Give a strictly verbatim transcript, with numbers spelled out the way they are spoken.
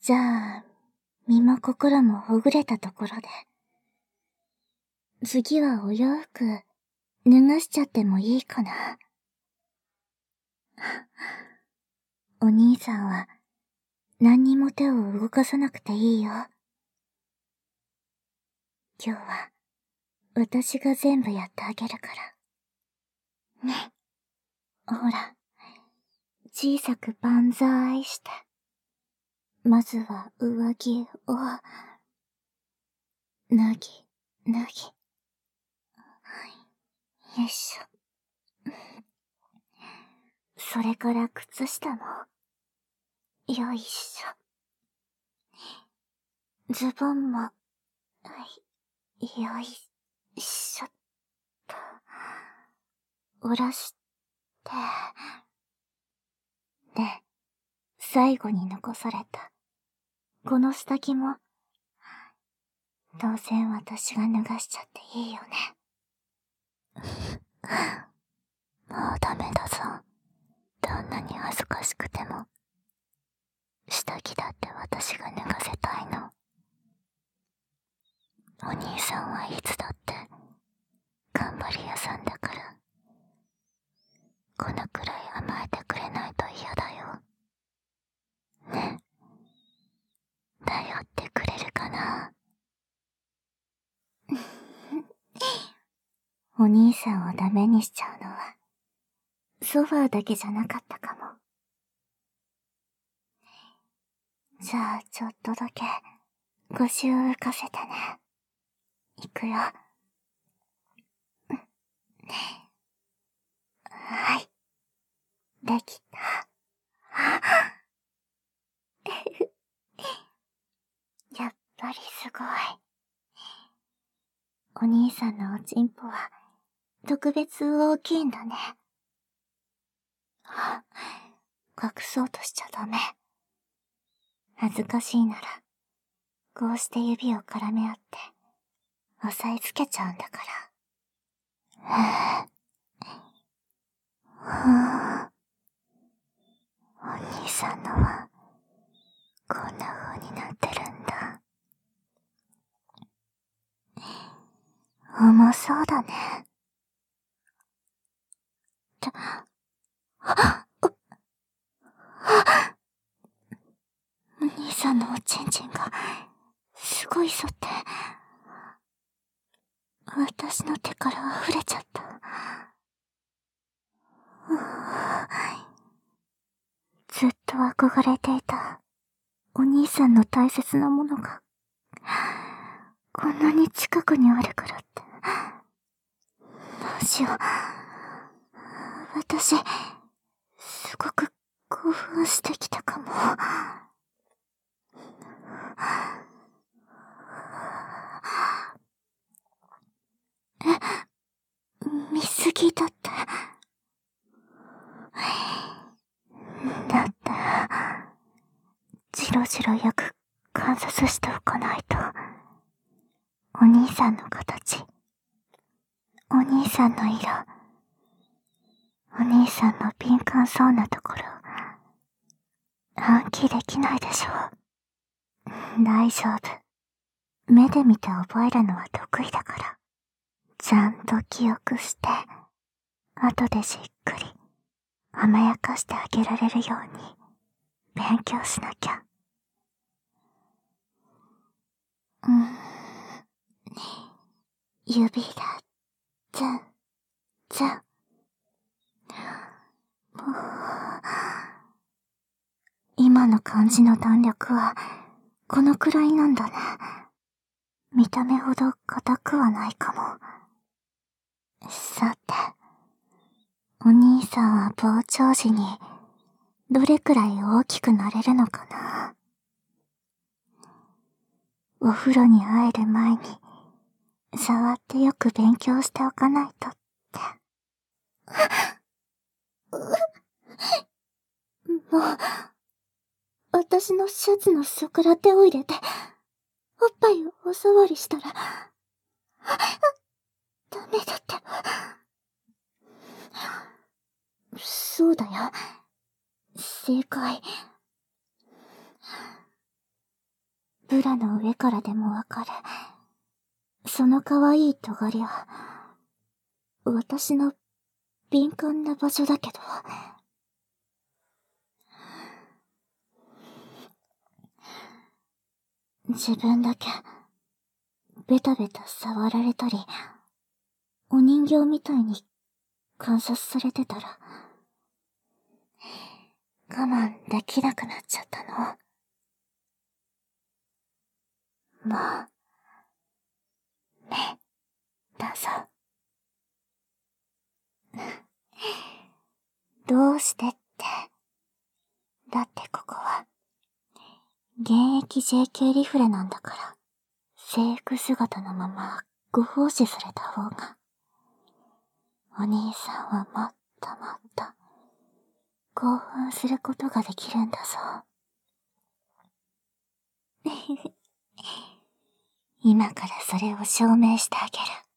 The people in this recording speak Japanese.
じゃあ、身も心もほぐれたところで。次はお洋服、脱がしちゃってもいいかな。お兄さんは、何にも手を動かさなくていいよ。今日は、私が全部やってあげるから。ね。ほら、小さく万歳して。まずは上着を、脱ぎ、脱ぎ。よいしょ。それから靴下も、よいしょ。ズボンも、はい、よいしょっと。下ろして。で、最後に残された、この下着も、当然私が脱がしちゃっていいよね。もうダメだぞ。どんなに恥ずかしくても、下着だって私が脱がせたいの。お兄さんはいつだって、頑張り屋さんだから、このくらい甘えてくれないと嫌だよ。ね。頼ってくれるかな。お兄さんをダメにしちゃうのは、ソファーだけじゃなかったかも。じゃあちょっとだけ腰を浮かせてね。いくよ。はい。できた。やっぱりすごい。お兄さんのおちんぽは特別大きいんだね。隠そうとしちゃダメ。恥ずかしいなら、こうして指を絡め合って、押さえつけちゃうんだから。はぁ。お兄さんのは、こんな風になってるんだ。重そうだね。ちょ、あっ、お兄さんのおちんちんが、すごい反って、私の手から溢れちゃった。ずっと憧れていた、お兄さんの大切なものが、こんなに近くにあるからって。どうしよう。私、すごく興奮してきたかも。え、見すぎだって。だって、じろじろよく観察しておかないと。お兄さんの形、お兄さんの色、お兄さんの敏感そうなところ、暗記できないでしょ。大丈夫。目で見て覚えるのは得意だから。ちゃんと記憶して、後でじっくり甘やかしてあげられるように勉強しなきゃ。うん。指だ。じゃん、じゃん。もう、今の感じの弾力は、このくらいなんだね。見た目ほど硬くはないかも。さて、お兄さんは膨張時に、どれくらい大きくなれるのかな。お風呂に入る前に、触ってよく勉強しておかないとって。もう、私のシャツの裾から手を入れて、おっぱいをお触りしたら、ダメだって。そうだよ。正解。 ブラの上からでもわかる。その可愛い尖りは、私の敏感な場所だけど。自分だけ、ベタベタ触られたり、お人形みたいに観察されてたら、我慢できなくなっちゃったの。もう、ね、だぞ。どうしてって。だってここは、現役 ジェーケー リフレなんだから、制服姿のままご奉仕された方が、お兄さんはもっともっと、興奮することができるんだぞ。今からそれを証明してあげる。